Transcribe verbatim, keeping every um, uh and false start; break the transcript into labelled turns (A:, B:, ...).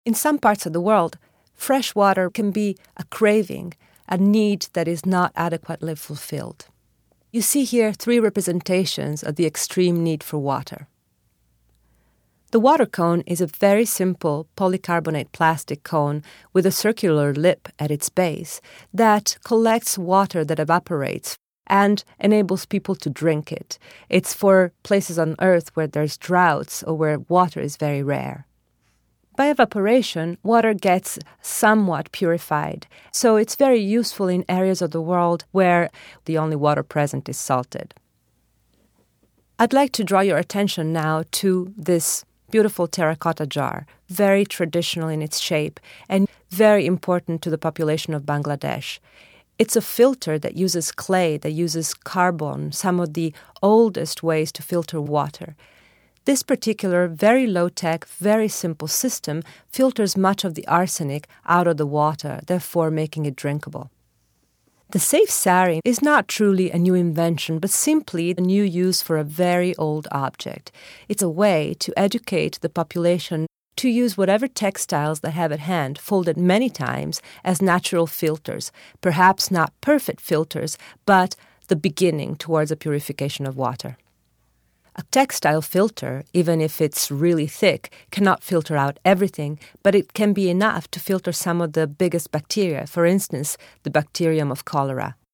A: In some parts of the world, fresh water can be a craving, a need that is not adequately fulfilled. You see here three representations of the extreme need for water. The water cone is a very simple polycarbonate plastic cone with a circular lip at its base that collects water that evaporates and enables people to drink it. It's for places on Earth where there's droughts or where water is very rare. By evaporation, water gets somewhat purified, so it's very useful in areas of the world where the only water present is salted. I'd like to draw your attention now to this beautiful terracotta jar, very traditional in its shape and very important to the population of Bangladesh. It's a filter that uses clay, that uses carbon, some of the oldest ways to filter water. This particular very low-tech, very simple system filters much of the arsenic out of the water, therefore making it drinkable. The Safe Sari is not truly a new invention, but simply a new use for a very old object. It's a way to educate the population to use whatever textiles they have at hand, folded many times, as natural filters, perhaps not perfect filters, but the beginning towards a purification of water. A textile filter, even if it's really thick, cannot filter out everything, but it can be enough to filter some of the biggest bacteria, for instance, the bacterium of cholera.